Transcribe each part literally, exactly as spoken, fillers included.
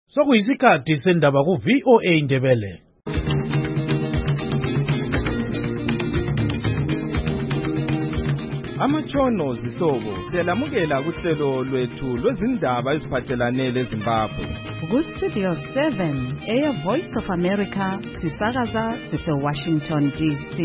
Sokuyisikhathi sendaba ku V O A Indebele. Amatshono zihlobo siyalamukela kuhlelo lwethu lwezindaba eziphathelane leZimbabwe. Ku Studio seven, Air Voice of America, sisakaza sise Washington D C.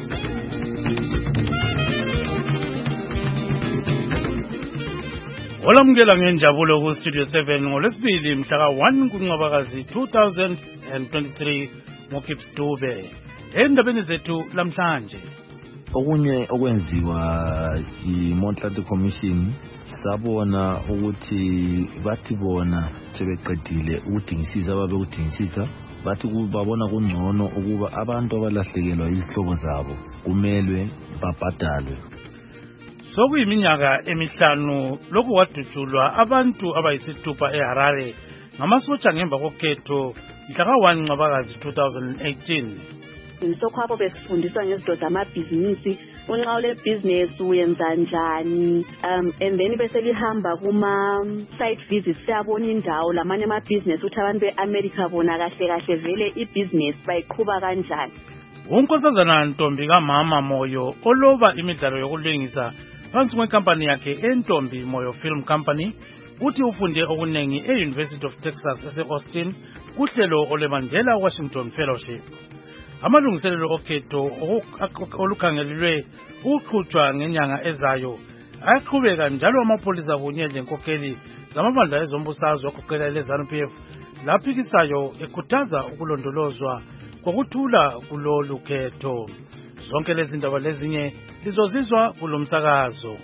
Olamukela ngenjabulo ku Studio seven ngolesibili mhla ka one kuNcwabakazi two thousand twenty-three ngoKips Dube. Endabeni zethu lamhlanje, okunye okwenziwa iMonthly Commission sabona ukuthi bathi bona sebeqedile ukudingisisa ababe ukudingisisa bathi babona kungcono ukuba abantu abalahlekelwa izihlobo zabo kumelwe babhadalwe. sokuyiminyaka emihlanu lokhu kwadutshulwa abantu abayisithupha eHarare ngamasotsha ngemva kokhetho mhla ka one Ncwabakazi two thousand eighteen. Sokhapho besifundiswa ngezinto zamabhizinisi, unxa ule business uyenza njani, um and then bese lihamba kuma site visits siyabona indawo lamanye ama business uthi abantu beAmerica bona kahle kahle vele ibusiness bayiqhuba kanjani. Unkosazana Ntombi kaMama Moyo oloba imidlalo yokulungisa phansi kwenkampani yakhe eNtombi Moyo Film Company uthi ufunde okunengi e-University of Texas ese-Austin kuhlelo olweMandela Washington Fellowship. Amalungiselelo okhetho olukhangelelwe ukuqhutshwa ngenyanga ezayo ayaqhubeka njalo amapolisa kunye lenkokheli zamabandla ezombusazwe agoqela leZANU P F laphikisayo ekhuthaza ukulondolozwa kokuthula kulolu khetho. Zonke lezi ndaba lezinye lizozizwa kulomsakazo.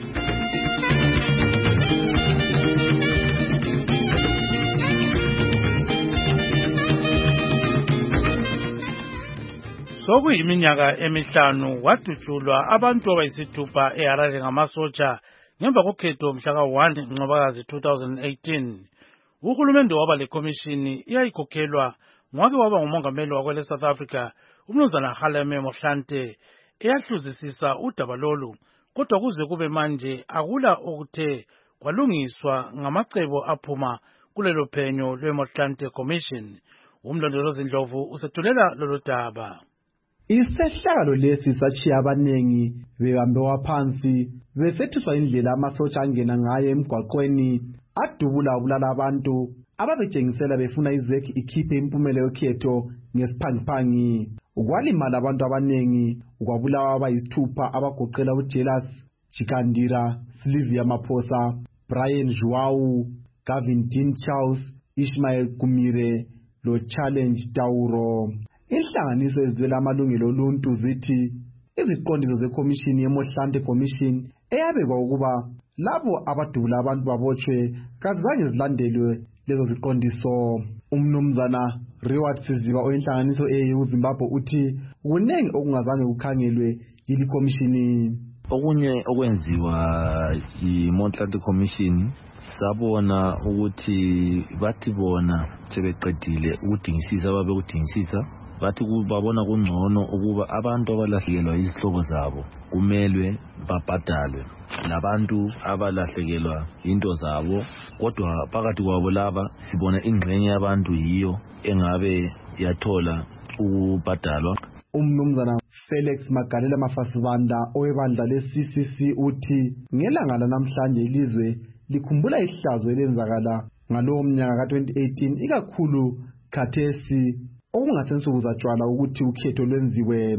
Sokuyiminyaka emihlanu wadutshulwa abantu abayisithupha eHarare ngamasotsha ngemva kokhetho mhla ka one Ncwabakazi two thousand eighteen. Uhulumende waba lekomishini iyayikhokhelwa ngwake waba ngumongameli wakwele South Africa uMnumzana Kgaleme Mohlante eyahluzisisa udaba lolu, kodwa kuze kube manje akula okuthe kwalungiswa ngamacebo aphuma kulelo phenyo lweMohlante Commission. Umlondolozi Ndlovu usethulela lolu daba. Isehlakalo lesi sachiya abanengi bebambewa phansi besethiswa indlela amasotsha angena ngayo emgwaqweni adubula ubulala abantu ababetshengisela befuna izeki ikhiphe impumela yokhetho ngesiphangiphangi. Ukwalimala abantu abanengi, ukwabulawa abayisithupha abagoqela uJealous Chikandira, Sylvia Maphosa, Brian Joao, Gavin Dean Charles, Ishmael Kumire lo Challenge Tauro. Inhlanganiso ezivela amalungelo oluntu zithi iziqondiso zekomishini yeMohlante Commission eyabekwa ukuba labo abadubula abantu babotshwe kazange zilandelwe lezo ziqondiso. Umnumzana Reward Siziba oyinhlanganiso eyeZimbabwe uthi kunengi okungazange kukhangelwe yili komishini. Okunye okwenziwa iMonthly Commission sabona ukuthi bathi bona sebeqedile ukudingisisa ababe ukudingisisa bathi babona kungcono ukuba abantu abalahlekelwa izihlobo zabo kumelwe babhadalwe. Labantu abalahlekelwa into zabo, kodwa phakathi kwabo laba sibona ingxenye yabantu yiyo engabe yathola ukubhadalwa. Umnumzana Felix Magalela Mafasibanda owebandla le-C C C uthi ngelanga lanamhlanje ilizwe likhumbula ihlazo elenzakala ngalowo mnyaka ka twenty eighteen, ikakhulu khathesi okungasensuku zatshwala ukuthi ukhetho lwenziwe.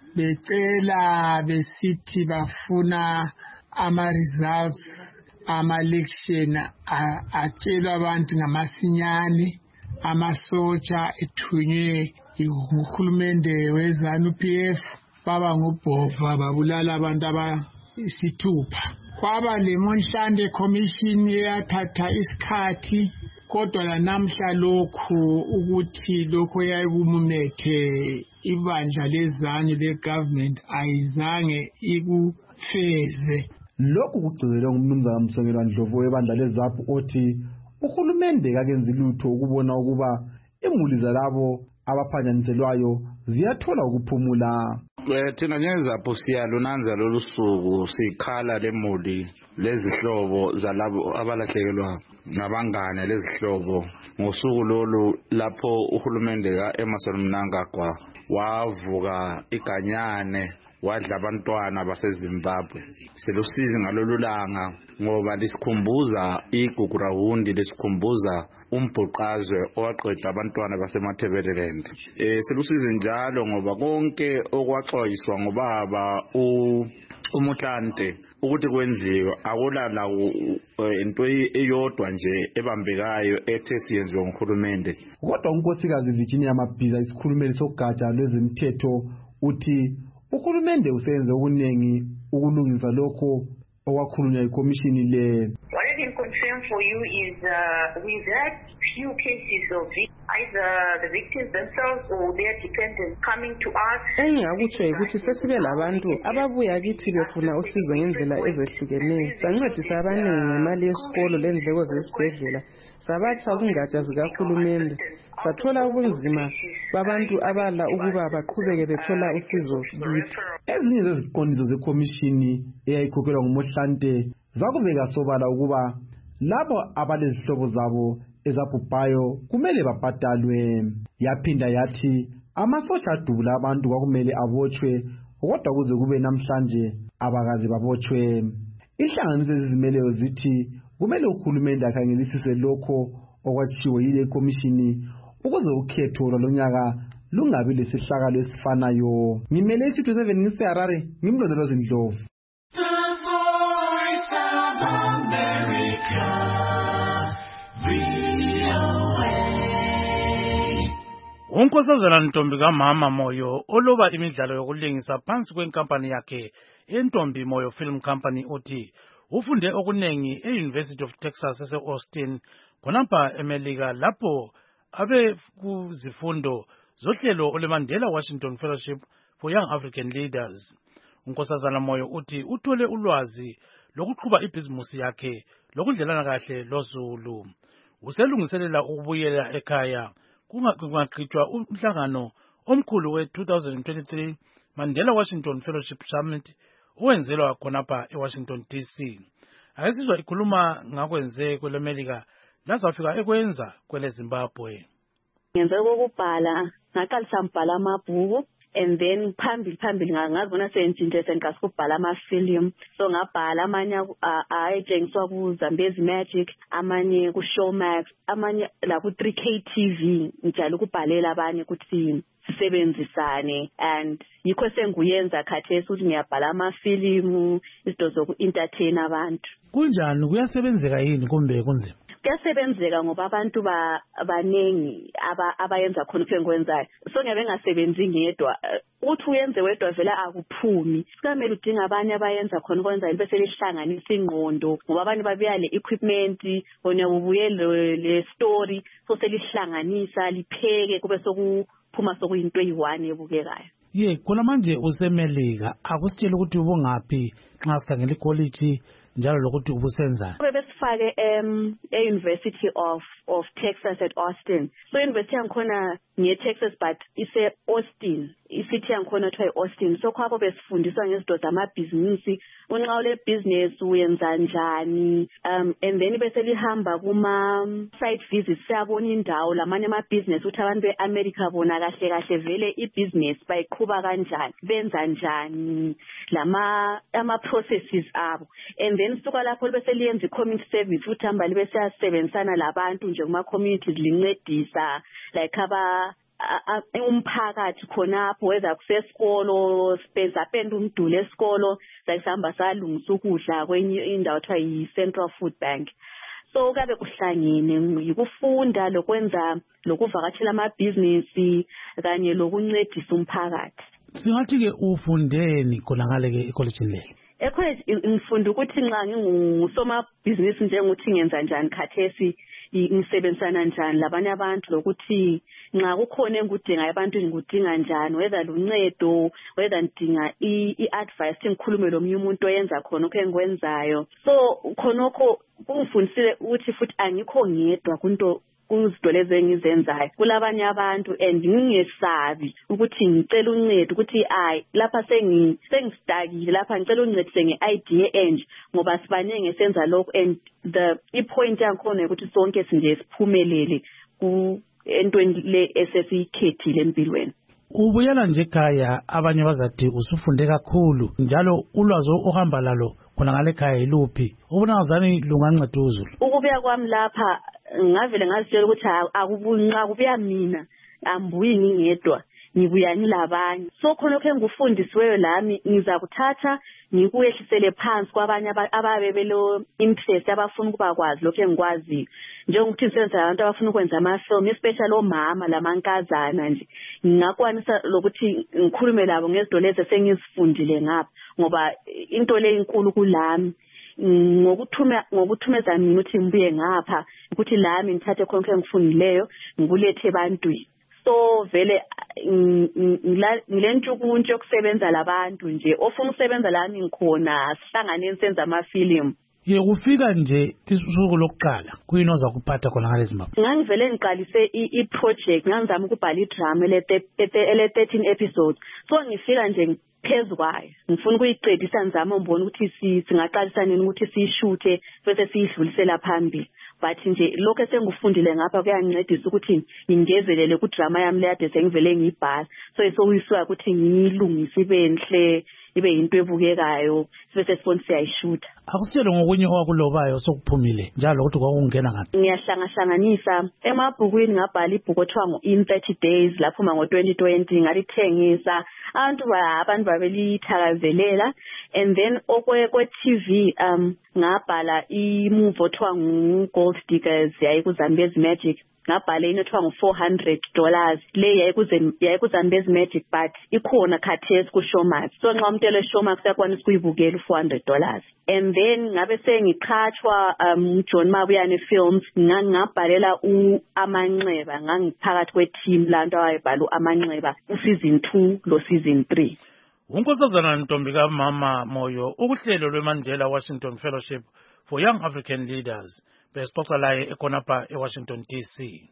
Becela besithi bafuna ama results ama election atshelwa abantu ngamasinyane, amasotsha ethunywe uhulumende weZANU P F baba ngubhova babulala abantu abayisithupha. Kwaba le Mohlante Commission eyathatha isikhathi, kodwa lanamhla lokhu ukuthi lokho yayikumumethe ibandla leZANU legovernment ayizange ikufeze. Lokhu kugcizelwe ngumnumzana Msongelwa Ndlovu webandla leZAPU othi uhulumende kakenzi lutho ukubona ukuba imuli zalabo abaphanyaniselwayo ziyathola ukuphumula. Thina njengezapho siyalunanza lolu suku sikhala lemuli lezihlobo zalabo abalahlekelwa nabangane lezihlobo ngosuku lolu lapho uhulumende kaEmmerson Mnangagwa wavuka iganyane wadla abantwana baseZimbabwe. Selusizi ngalolu langa ngoba lisikhumbuza igugu rawundi, lisikhumbuza umbhuqazwe owaqeda abantwana basemaThebeleland. Eh selusizi njalo ngoba konke okwaxoyiswa ngobaba u uMuhlante ukuthi kwenziwe akulala into eyodwa nje ebambekayo ethe siyenziwe nguhulumende. Kodwa unkosikazi Virginia Mabhiza isikhulumeli sogatsha lwezomthetho uthi uhulumende usenze okuningi ukulungisa lokho okwakhulunywa ikomishini le. What I can confirm for you is uh, we've had few cases of either the victims themselves or their dependents coming to us. Engakutsho ukuthi sesibe labantu ababuya kithi befuna usizo ngendlela ezehlukeneyo. Sancedisa abaningi ngemali yesikolo lendleko zesibhedlela. Sabatha kungatsha zikahulumende. Sathola ubunzima babantu abala ukuba baqhubeke bethola usizo kithi. Ezinye zeziqondiso zekomishini eyayikhokhelwa nguMohlante zakubeka sobala ukuba labo abalezihlobo zabo ezabhubhayo kumele babhadalwe. Yaphinda yathi amasosha adubula abantu kwakumele abotshwe, kodwa kuze kube namhlanje abakazi babotshwe. Inhlanganiso ezizimeleyo zithi kumele uhulumende akhangelisise lokho okwatshiwo yile komishini ukuze ukhetho lonyaka lungabi lesihlakalo esifanayo. Ngimele iTwo seven ngiseHarare, ngimlondolozi Ndlovu. Unkosazana Ntombi kaMama Moyo oloba imidlalo yokulingisa phansi kwenkampani yakhe eNtombi Moyo Film Company uthi ufunde okunengi e-University of Texas ese-Austin khonapha eMelika lapho abe kuzifundo zohlelo oleMandela Washington Fellowship for Young African Leaders. Unkosazana Moyo uthi uthole ulwazi lokuqhuba ibhizimusi yakhe lokudlelana kahle loZulu. Uselungiselela ukubuyela ekhaya kungaqhutshwa umhlangano omkhulu we-two thousand twenty-three Mandela Washington Fellowship Summit owenzelwa khonapha eWashington D C. Akesizwa ikhuluma ngakwenze kweleMelika lazafika ekwenza kwele Zimbabwe. Ngenze ukubhala ngaqalisa mbhala amabhuku and then phambili phambili ngazibona sengitshintshe sengasikubhala amafilimu. So ngabhala amanye ayentshengiswa ku Zambezi Magic, amanye ku Showmax, amanye la ku three K T V. Njalo ukubhalela abanye ukuthi sisebenzisane, and yikho senguyenza khathesi ukuthi ngiyabhala amafilimu izinto zoku entertain abantu. Kunjani kuyasebenzeka yini kumbe kunzima? Kuyasebenzeka ngoba abantu ba abanengi aba abayenza khona ukwenzayo. So ngiyabe ngasebenzi ngedwa. Uthi uyenze wedwa vela akuphumi. Sikamele udinga abanye abayenza khona ukwenza bese lihlanganisa ingqondo ngoba abantu babuya le equipment bona ubuye le story so selihlanganisa lipheke kube sokuphuma sokuyinto eyi-one ebukekayo. Ye khona manje useMelika akusitshela ukuthi ubungaphi nxa sikhangela iquality njalo lokuthi ubusenza. Besifake em e-University of of Texas at Austin. So university yankhona ngiye Texas but ise Austin. Isithi yankhona kuthiwa Austin. So khapho besifundiswa ngezinto zamabhizinisi, unxa ule business uyenza njani, um and then bese lihamba kuma site visits siyabona indawo lamanye ama business uthi abantu beAmerica bona kahle kahle vele ibusiness bayiqhuba kanjani, benza njani, lama ama processes abo. And then suka lapho bese liyenza community service uthi hamba libe siyasebenzisana labantu nje kuma communities lincedisa like aba umphakathi khonapho weza kusesikolo spenza penda umduli esikolo sayihamba salungisa ukudla kwenye indawo kuthiwa yi-Central Food Bank. So kabe kuhlangene yikufunda lokwenza lokuvakashela amabhizinisi kanye lokuncedisa umphakathi. Singathi ke ufundeni khona ngale ke ecollege le? Ecollege ngifunda ukuthi nxa ngingusomabhizinisi njengokuthi ngenza njani khathesi ngisebenzisana njani labanye abantu lokuthi nxa kukhona engudinga abantu ngikudinga njani, whether luncedo, whether ndinga i-advice ngikhulume lomunye umuntu oyenza khona okho engikwenzayo. So khonokho kungifundisile ukuthi futhi angikho ngedwa kunto kuzinto lezi engizenzayo kulabanye abantu and ngingesabi ukuthi ngicela uncedo ukuthi ayi lapha sengi sengistakile lapha ngicela uncedise ngeidea enje ngoba sibanenge senza lokho and the ipoint yakhona ukuthi sonke sinje siphumelele ku entweni le esesikhethile empilweni. Ubuyela nje ekhaya abanye bazathi usufunde kakhulu njalo ulwazi ohamba lalo khona ngale ekhaya iluphi ubona ngazani lunganceda uzulu. Ukubuya kwami lapha ngavele ngazitshela ukuthi akubunqa kubuya mina ambuyi ngingedwa ngibuya ngilabanye so khona lokho engufundisiweyo lami ngizakuthatha ngikuyehlisele phansi kwabanye ababe belo interest abafuna ukuba kwazi lokho engikwazi njengokuthi senza abantu abafuna ukwenza ama film especially omama lamankazana nje ngingakwanisa lokuthi ngikhulume labo ngezidoleze esengizifundile ngapha ngoba into le inkulu kulami ngokuthuma ngokuthumeza mina ukuthi ngibuye ngapha ukuthi lami ngithathe konke engifundileyo ngikulethe ebantwini so vele ngilentshukuntsho yokusebenza labantu nje ofuna ukusebenza lami ngikhona sihlangane senza ama-film. Ye kufika nje isuku lokuqala kuyini oza kuphatha khona ngale Zimbabwe? Ngangivele ngiqalise i-project ngangizama ukubhala idrama ele thirteen episodes so ngifika nje phezu kwayo ngifuna ukuyiqedisa ngizama ngibona ukuthi singaqalisa nini ukuthi siyishuthe bese siyidlulisela phambili but nje lokho esengifundile ngapha kuyangincedisa ukuthi ngingezelele ku drama yami leyade sengivele ngiyibhala so isokuyisuka ukuthi ngiyilungise ibe enhle ibe into ebukekayo bese sifona siyayishuta. Akusitshele ngokunye owakulobayo sokuphumile njalo ukuthi kwakungena ngathi. Ngiyahlanganisa emabhukwini ngabhala ibhuku othiwa ngo-In thirty days laphuma ngo twenty twenty ngalithengisa abantu abantu babelithakazelela and then okwe T V um ngabhala i-movie othiwa ngu-Gold Diggers yayi kuZambezi Magic ngabhala inothiwa ngo-four hundred dollars le yayi kuZambezi Magic but ikhona khathesi ku-Showmax so nxa umuntu ele Showmax yakwanisa ukuyibukela u-four hundred dollars and then ngabe sengiqhatshwa um John Mabuyane Films ngangabhalela uAmanxeba ngangiphakathi kwe-team lanto awayebhala uAmanxeba u-season two lo season three. Unkosazana Ntombi kaMama Moyo ukuhlelo lweMandela Washington Fellowship for Young African Leaders besixoxa laye ekhonapha eWashington D C.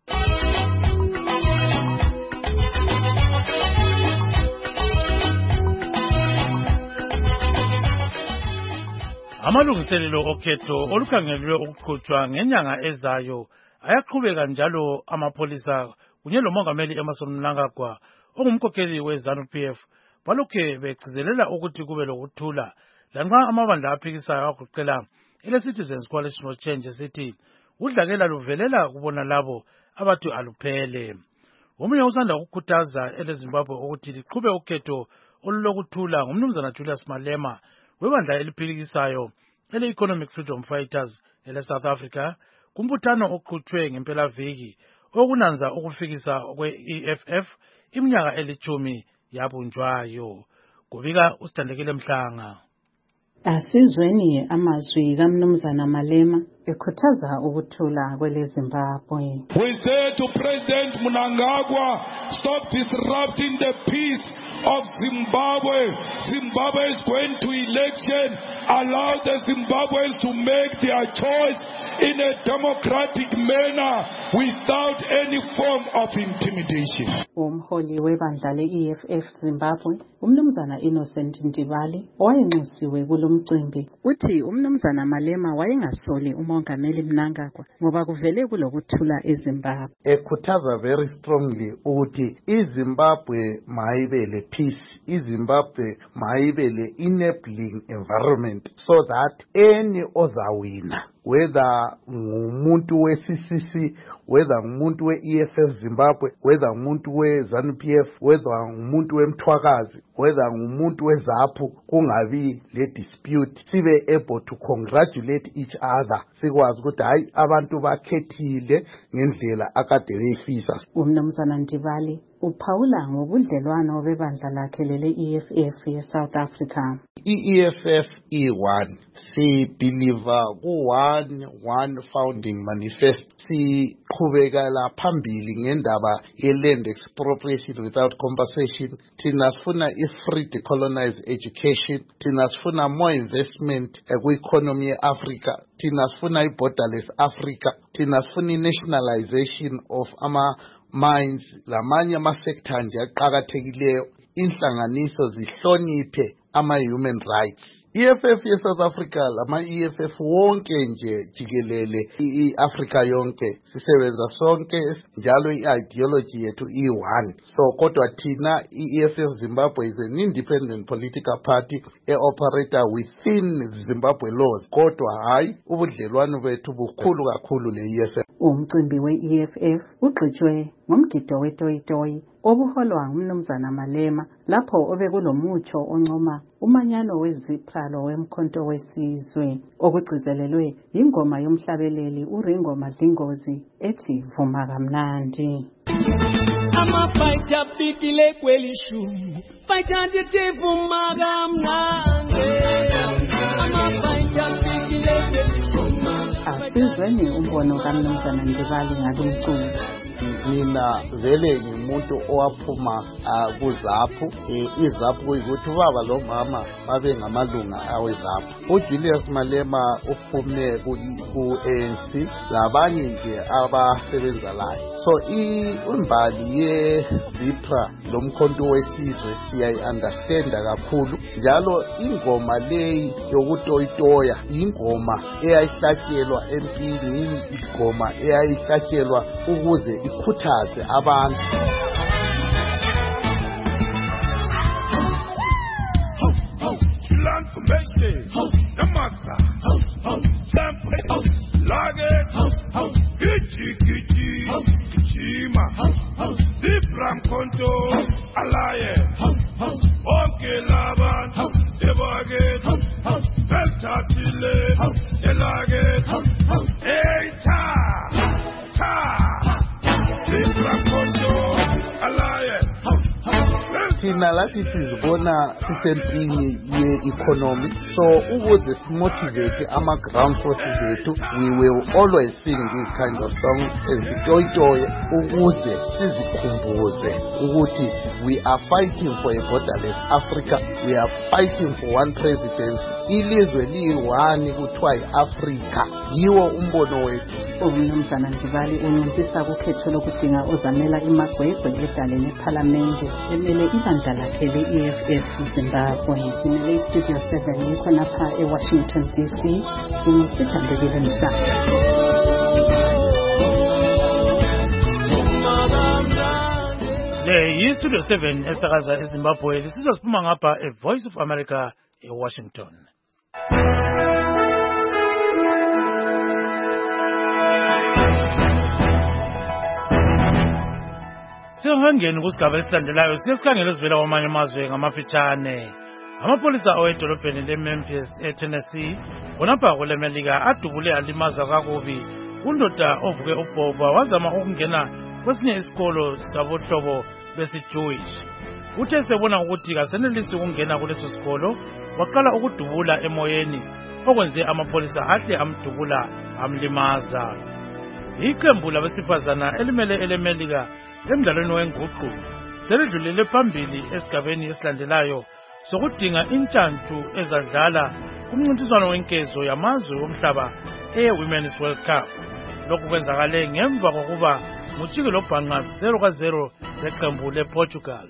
Amalungiselelo okhetho olukhangelwe ukuqhutshwa ngenyanga ezayo ayaqhubeka njalo amapholisa kunye lomongameli Emmerson Mnangagwa ongumkhokheli weZANU-P F balokhe begcizelela ukuthi kube lokuthula lanxa amabandla aphikisayo agoqela ele-Citizens Coalition for Change esithi udlakela luvelela kubona labo abathi aluphele. Omunye usanda ukukhuthaza eleZimbabwe ukuthi liqhube ukhetho olulokuthula ngumnumzana Julius Malema webandla eliphikisayo ele-Economic Freedom Fighters ele-South Africa kumbuthano oqhutshwe ngempelaviki okunanza ukufikisa kwe-E F F iminyaka elithumi yabunjwayo. Kubika usithandekile Mhlanga. Asizweni amazwi kaMnumzana Malema ekhuthaza ukuthula kweleZimbabwe. We say to President Mnangagwa, stop disrupting the peace of Zimbabwe. Zimbabwe is going to election. Allow the Zimbabweans to make their choice in a democratic manner without any form of intimidation. Umholi webandla le-E F F Zimbabwe, uMnumzana Innocent Ntibali, owayenxusiwe kulo mcimbi, uthi uMnumzana Malema wayengasoli umongameli Mnangagwa ngoba kuvele kulokuthula eZimbabwe. Ekhuthaza very strongly ukuthi iZimbabwe mayibe le peace, iZimbabwe mayibe le enabling environment so that any ozawina whether ngumuntu we-C C C, whether ngumuntu we-E F F Zimbabwe, whether ngumuntu we-ZANU-P F, whether ngumuntu weMthwakazi, whether ngumuntu we-ZAPU, kungabi le dispute, sibe able to congratulate each other, sikwazi ukuthi hayi abantu bakhethile ngendlela akade beyifisa. uMnumzana Ntibali uphawula ngobudlelwano bebandla lakhe lele-E F F ye-South Africa. I-E F F E one sibelieve ku-one one founding manifest, siqhubeka siqhubekela phambili ngendaba ye-land expropriation without compensation. Thina sifuna i-free decolonized education. Thina sifuna more investment kwi-economy ye-Africa. Thina sifuna i-borderless Africa. Thina sifuna i-nationalization of ama-mines. Lamanye ama-sector nje aqakathekileyo. Inhlanganiso zihloniphe ama-human rights. E F F ye-South Africa, lama-E F F wonke nje jikelele i-Africa yonke, sisebenza sonke njalo i-ideology yethu i-one. So kodwa thina i-E F F Zimbabwe is an independent political party e-operator within Zimbabwe laws. Kodwa hayi ubudlelwano bethu bukhulu kakhulu le-E F F. Umcimbi we-E F F ugqitshwe ngomgido wetoyitoyi obuholwa ngumnumzana Malema lapho obekulomutsho oncoma umanyano wezipralo wemkhonto wesizwe okugcizelelwe ingoma yomhlabeleli uRingo Madlingozi ethi vuma kamnandi. Amabhaita bikile kwelishu baita tete vuma kamnandi. Amabhaita bikile kwelishu. Asizweni umbono kaMnumzana Ndibali ngalomculo. Mina vele ngimuntu owaphuma kuZAPU. iZAPU ukuthi baba lo mama babe ngamalunga aweZAPU. uJulius Malema uphume ku-A N C labanye nje abasebenza layo. So imbali ye-Zipra lomkhonto wesizwe siyayi-understanda kakhulu. Njalo ingoma leyi yokutoyitoya ingoma eyayihlatshelwa empini, ingoma eyayihlatshelwa ukuze ikhuthaze abantu. Transformation, the master, transformation, lage, gichi gichi, chima, Zipram konto, alaye, onke laban, ebage, seltatile, elage, eita, ta, Zipram konto, alaye. Thina lathi sizibona sisempini ye-economy, so ukuze simotivate ama-ground forces ethu, we will always sing this kind of song ezitoyitoye ukuze sizikhumbuze ukuthi we are fighting for a borderless Africa, we are fighting for one presidency. Ilizwe liyi-one kuthiwa yi-Africa, yiwo umbono wethu. Umnumzana Ndibali unciphisa kukhetho lokudinga ozamela imagwegwe edaleni ephalamende emele ibandla lakhe le-E F F Zimbabwe. Imele iStudio seven yikho lapha eWashington D C. Ngisithandekile Msana. Le yiStudio seven esakaza eZimbabwe lisizophuma ngapha eVoice of America eWashington. Sihangeni kusigaba esilandelayo sikhangele sivela kwamanye amazwe ngamafitshane. Amapolisa awedolobheni leMemphis eTennessee khonapha kwelemelika adubule alimaza kakubi undoda ovuke ubhova wazama ukungena kwesinye isikolo sabohlobo besiJewish. Uthe sebona ukuthi kasenelisi ukungena kuleso sikolo waqala ukudubula emoyeni okwenze amapolisa ahle amdubula amlimaza. Iqembu labesifazana elimele elemelika emdlalweni wenguqu selidlulele phambili esigabeni esilandelayo sokudinga intshantshu ezadlala kumncintiswano wenkezo yamazwe omhlaba e-Women's World Cup. Lokhu kwenzakale ngemva kokuba mujike lobhanqa zero ka zero leqembu lePortugal.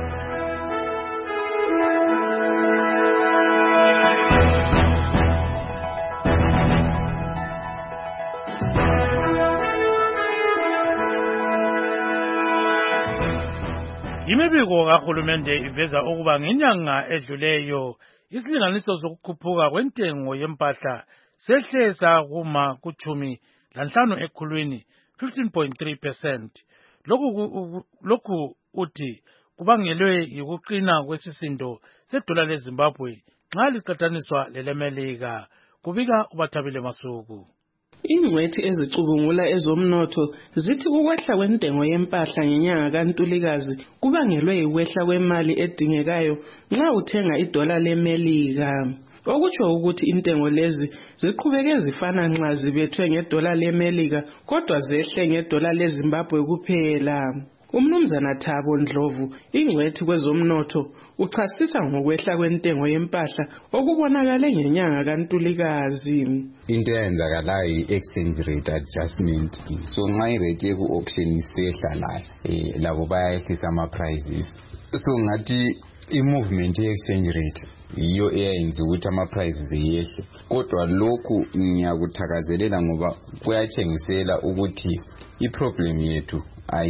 Imibiko kahulumende iveza ukuba ngenyanga edluleyo isilinganiso sokukhuphuka kwentengo yempahla sehleza kuma kuchumi lanhlanu ekhulwini fifteen point three percent. Lokhu lokhu uthi kubangelwe yikuqina kwesisindo sedola leZimbabwe nxa liqhathaniswa lelemelika. Kubika uBathabile Masuku. Ingcwethi ezicubungula ezomnotho zithi ukwehla kwentengo yempahla ngenyanga kaNtulikazi kubangelwe ukwehla kwemali edingekayo nxa uthenga idola leMelika. okutsho ukuthi intengo lezi ziqhubeke zifana nxa zibethwe ngedola leMelika kodwa zehle ngedola leZimbabwe kuphela. Umnumzana Thabo Ndlovu, ingcwethi kwezomnotho, uchasisa ngokwehla kwentengo yempahla okubonakale ngenyanga kaNtulikazi. Into eyenzakalayo i-exchange rate adjustment. So nxa irate yeku-auction isehla layo, eh, labo bayayehlisa ama-prices. So ngathi i-movement ye-exchange rate iyo eyenza ukuthi ama-prices yehle. Kodwa lokhu ngiyakuthakazelela ngoba kuyatshengisela ukuthi i-problem yethu I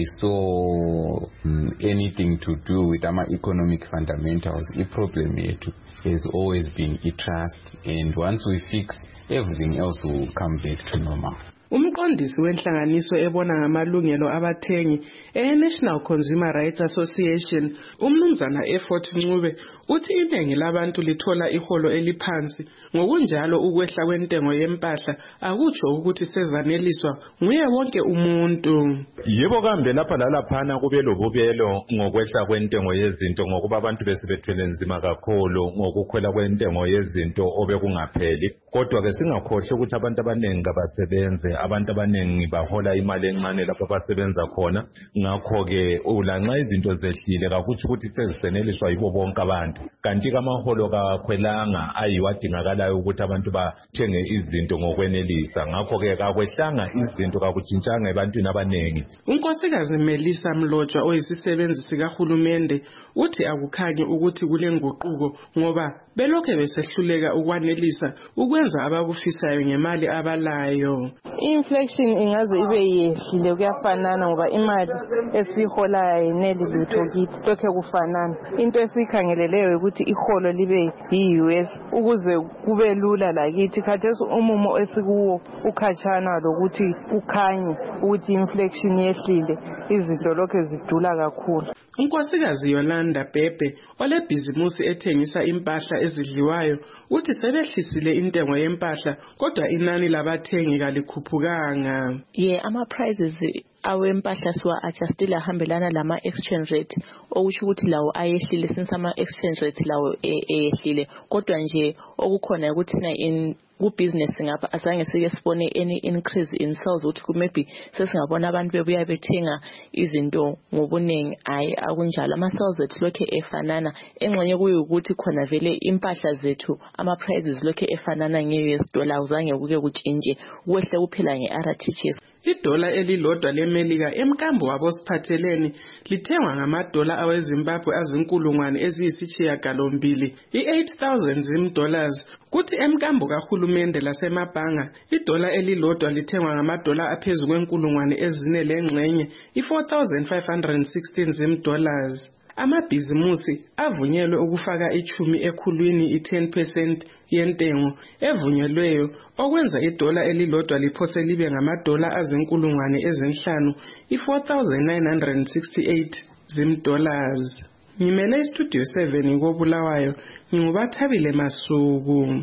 saw um, anything to do with our economic fundamentals. The problem here has always been a trust, and once we fix, everything else will come back to normal. Umqondisi wenhlanganiso ebona ngamalungelo abathengi e-National Consumer Rights Association, umnumzana Effort Ncube, uthi iningi labantu lithola iholo eliphansi. Ngokunjalo ukwehla kwentengo yempahla akutsho ukuthi sezaneliswa nguye wonke umuntu. Yebo kambe lapha lalaphana kube lobubelo ngokwehla kwentengo yezinto ngokuba abantu besebethwele nzima kakhulu ngokukhwela kwentengo yezinto obekungapheli. Kodwa ke singakhohle ukuthi abantu abanengi abasebenze, abantu abanengi bahola imali encane lapho basebenza khona. Ngakho ke ulanxa izinto zehlile kakuthi ukuthi seziseneliswa yibo bonke abantu. Kanti kamaholo kakhwelanga ayiwadingakalayo ukuthi abantu bathenge izinto ngokwenelisa. Ngakho ke kakwehlanga izinto kakutshintshanga ebantwini abanengi. Unkosikazi Melissa Mlotshwa oyisisebenzi sikaHulumende uthi akukhanyi ukuthi kule nguquko ngoba belokhe besehluleka ukwanelisa ukwenza abakufisayo ngemali abalayo. Inflation ingaze ibe yehlile kuyafanana ngoba imali esiholayo ayineli lutho kithi lokho kufanana. Into esikhangeleleyo ukuthi iholo libe yi-U S ukuze kube lula lakithi. Khathesi umumo esikuwo ukhatshana lokuthi ukhanye ukuthi inflation yehlile, izinto lokho zidula kakhulu. Unkosikazi Yolanda Bhebhe olebhizimusi ethengisa impahla ezidliwayo uthi sebehlisile intengo yempahla kodwa inani labathengi kalikhuphukanga. Yeah, ama prices awempahla siwa adjustile ahambelana lama exchange rate okusho ukuthi lawo ayehlile since ama exchange rate lawo eyehlile kodwa nje okukhona ukuthi na in ku business ngapha asange sike sibone any increase in sales ukuthi maybe sesingabona abantu bebuya bethenga izinto ngobunengi. Hayi akunjalo, ama sales ethu lokhe efanana. Engxenye kuyi ukuthi khona vele impahla zethu ama prices lokhe efanana nge-U S dollar, uzange kuke kutshintshe, kwehle kuphela nge-R T G S. Idola elilodwa leMelika emkambo wabosiphatheleni lithengwa ngamadola aweZimbabwe azinkulungwane eziyisishiyagalombili, i-eight thousand zim dollars. Kuthi emkambo kahulumende lasemabhanga idola elilodwa lithengwa ngamadola aphezu kwenkulungwane ezine lengxenye, i-four thousand five hundred sixteen zim dollars. Amabhizimusi avunyelwe ukufaka ichumi ekhulwini i-ten percent yentengo evunyelweyo okwenza idola elilodwa liphose libe ngamadola azinkulungwane ezinhlanu, i-four thousand nine hundred sixty-eight zim dollars. Ngimele istudio seven koBulawayo, ngingubathabile Masuku.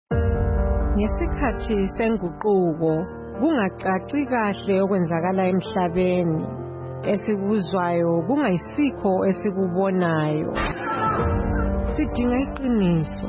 Ngesikhathi senguquko kungacaci kahle okwenzakala emhlabeni, esikuzwayo kungayisikho esikubonayo. Sidinga iqiniso.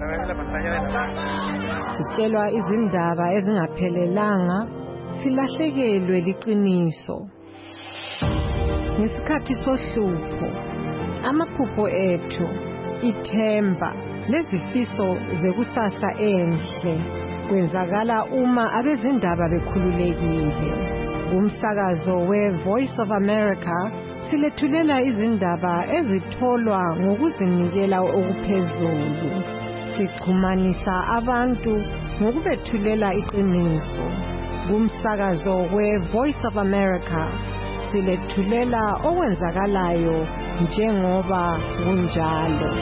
Sitshelwa izindaba ezingaphelelanga, silahlekelwe liqiniso. Ngesikhathi sohlupho, amaphupho ethu, ithemba, lezifiso zekusasa enhle kwenzakala uma abezindaba bekhululekile. Umsakazo we-Voice of America silethulela izindaba ezitholwa ngokuzinikela okuphezulu. Sixhumanisa abantu ngokubethulela iqiniso. Umsakazo we-Voice of America silethulela okwenzakalayo njengoba kunjalo.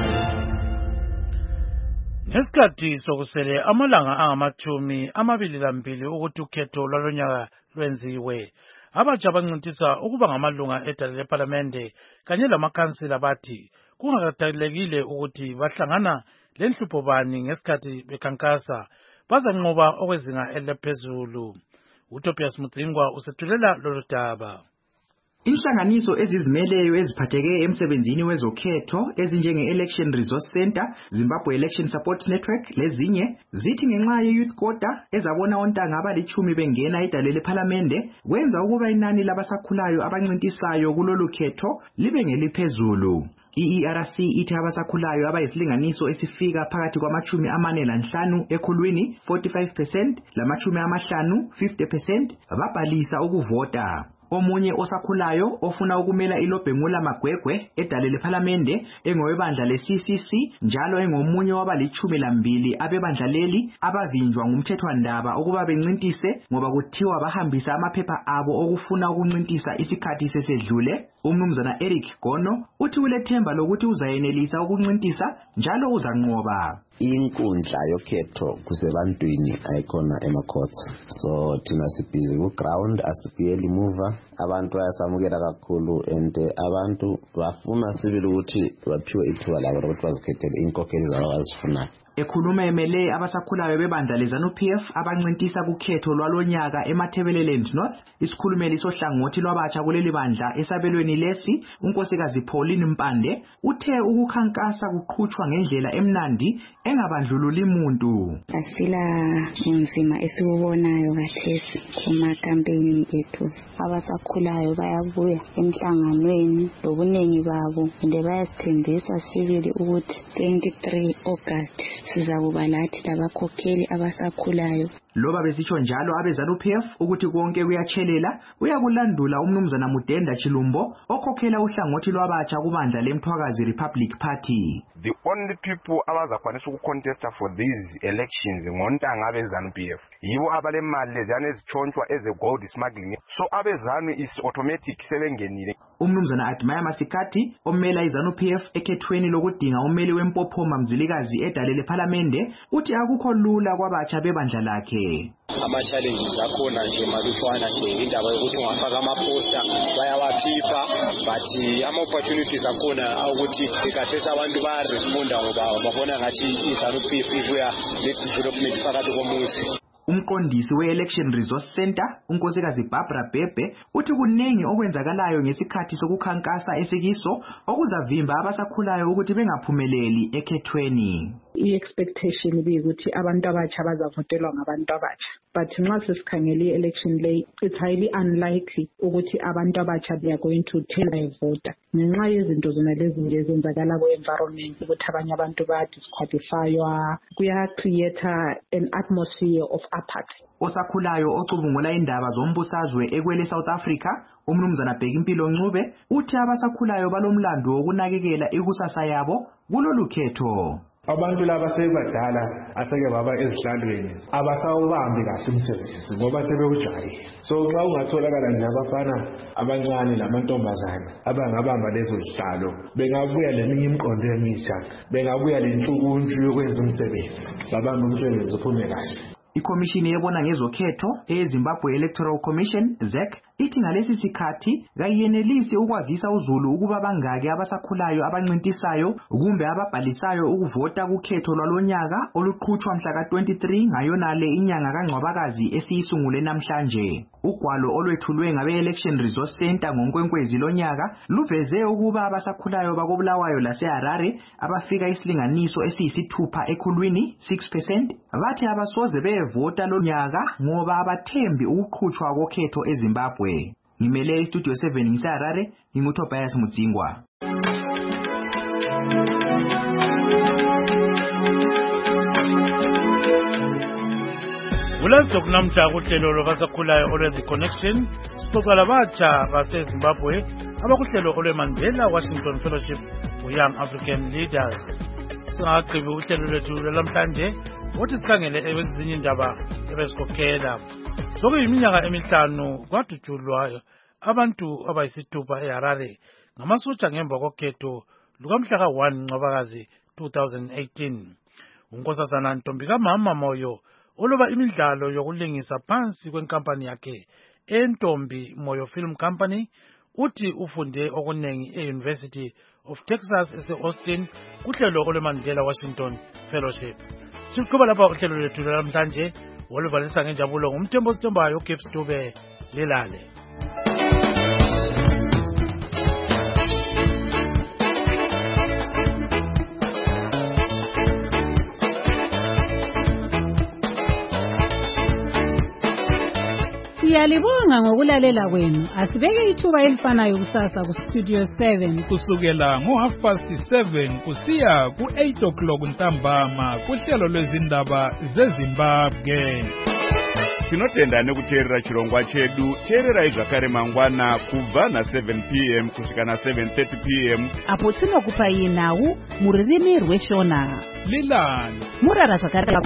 Ngesikhathi sokusele amalanga angamathumi amabili lambili ukuthi ukhetho lwalonyaka lwenziwe, abatsha bancintisa ukuba ngamalunga edale leParlamente kanye lamakhansila bathi kungakhathalekile ukuthi bahlangana lenhlupho bani ngesikhathi bekhankasa, bazanqoba okwezinga eliphezulu. uTobias Mudzingwa usethulela lolu daba. Inhlanganiso ezizimeleyo eziphatheke emsebenzini wezokhetho ezinjenge-Election Resource Center, Zimbabwe Election Support Network lezinye zithi ngenxa ye-youth quota ezabona ontanga abalichumi bengena idale lephalamende kwenza ukuba inani labasakhulayo abancintisayo kulolu khetho libe ngeliphezulu. I-E R C ithi abasakhulayo abayisilinganiso esifika phakathi kwamachumi amane lanhlanu ekhulwini forty-five percent lamachumi amahlanu fifty percent babhalisa ukuvota. Omunye osakhulayo ofuna ukumela iLobhengula Magwegwe edale lephalamende engowebandla le-C C C njalo engomunye wabalichumi lambili abebandla leli abavinjwa ngumthethwandaba ukuba bencintise ngoba kuthiwa bahambisa amaphepha abo okufuna ukuncintisa isikhathi sesedlule. Umnumzana Eric Gono uthi ulethemba lokuthi uzayenelisa ukuncintisa njalo uzanqoba. Inkundla yokhetho kusebantwini ayikhona ema-courts, so thina sibhizi ku-ground asibuyeli muva. Abantu bayasamukela kakhulu and abantu bafuna sibili ukuthi baphiwe ithuba labo lokuthi bazikhethele inkokheli zabo abazifunayo. Ekhuluma emele abasakhulayo bebandla leZANU-P F abancintisa kukhetho lwalonyaka eMathebeleland North, isikhulumeli sohlangothi lwabatsha kuleli bandla esabelweni lesi, unkosikazi Pauline Mpande, uthe ukukhankasa kuqhutshwa ngendlela emnandi engabandlululi umuntu. Asila nzima esikubonayo kathesi kuma-campaign ethu. Abasakhulayo bayabuya emhlanganweni lobuningi babo ende bayasithembisa sibili ukuthi twenty-three August sizakuba lathi labakhokheli abasakhulayo. Loba besitsho njalo abeZANU-P F ukuthi konke kuyatshelela, uyakulandula umnumzana Mudenda Chilumbo okhokhela uhlangothi lwabatsha kubandla leMthwakazi Republic Party. The only people abazakwanisa ukucontesta for these elections ngontanga abeZANU-P F yibo abalemali leziyana ezichontshwa eze-gold smuggling, so abeZANU is automatic sebengenile. Umnumzana Admaya Masikati omela iZANU-P F ekhethweni lokudinga ummeli wempophoma Mzilikazi edale lephalamende uthi akukho lula kwabatsha bebandla lakhe. Ama-challenges akhona nje malutshwana nje indaba yokuthi ungafaka amaposta bayawakhipha, but ama-opportunities akhona ukuthi ikathesi abantu bayaresponda ngoba babona ngathi iZANU-P F ibuya ne-development phakathi komuzi. Umqondisi we-Election Resource Center, unkosikazi Barbara Bebe, uthi kunengi okwenzakalayo ngesikhathi sokukhankasa esikiso okuzavimba abasakhulayo ukuthi bengaphumeleli ekhethweni. I-expectation bikuthi abantu abatsha bazavotelwa ngabantu abatsha, but nxa sesikhangele i-election lay it's highly unlikely ukuthi abantu abatsha they are going to tell a voter ngenxa yezinto zona lezi nje ezenzakala ku-environment ukuthi abanye abantu bayadisqualifywa, kuya-create an atmosphere of apathy. Osakhulayo ocubungula indaba zombusazwe ekwele South Africa, umnumzana Bhekimpilo Ncube, uthi abasakhulayo balomlando wokunakekela ikusasa yabo kulolu khetho. Abantu laba sebadala aseke baba ezihlalweni abasawubambi kahle umsebenzi ngoba sebewujayi. So xa ungatholakala nje abafana abancane lamantombazane abangabamba lezo zihlalo bengabuya leminye imiqondo emisha, bengabuya lentshukuntshu yokwenza umsebenzi, babamba umsebenzi uphume kahle. Ikomishini yebona ngezokhetho eZimbabwe Electoral Commission Z E C ithi ngalesi sikhathi kayenelisi ukwazisa uZulu ukuba bangaki abasakhulayo abancintisayo kumbe ababhalisayo ukuvota kukhetho lwalonyaka oluqhutshwa mhla ka twenty-three ngayonale inyanga kaNgcwabakazi esiyisungule namhlanje. Ugwalo olwethulwe ngabe-Election Resource Center ngoNkwenkwezi lonyaka luveze ukuba abasakhulayo bakobulawayo laseHarare abafika isilinganiso esiyisithupha ekhulwini six percent bathi abasoze bevota lonyaka ngoba abathembi ukuqhutshwa kokhetho eZimbabwe. Ngimele iStudio seven ngiseHarare, nginguTobias Mudzingwa. Ulazo kunamhla kuhlelo lwabasakhulayo olwe-The Connection sixoxa labatsha baseZimbabwe abakuhlelo olwe-Mandela Washington Fellowship for Young African Leaders. Singaqhibi uhlelo lwethu lwamhlanje ukuthi sikhangele ezinye indaba ebesikhokhela. Sokuyiminyaka emihlanu kwadutshulwa abantu abayisithupha eHarare ngamasotsha ngemva kokhetho lukamhla ka one Ncwabakazi two thousand eighteen. Unkosazana Ntombi kaMama Moyo oloba imidlalo yokulingisa phansi kwenkampani yakhe eNtombi Moyo Film Company uthi ufunde okunengi e-University of Texas ese-Austin kuhlelo olwe-Mandela Washington Fellowship. Siqhuba lapha uhlelo lwethu namhlanje oluvalisa ngenjabulo ngumthembo sithembayo uGibbs Dube lelale. Siyalibonga ngokulalela kwenu. Asibeke ithuba elifanayo kusasa ku Studio seven kusukela ngo half past seven kusiya ku eight o'clock ntambama kuhlelo lwezindaba zeZimbabwe. Tinotenda nekuteerera chirongwa chedu. Teererai zvakare mangwana kubva na seven p m kusvika na seven thirty p m apo tinokupai nhau muririmi rweshona. Lilani murara zvakare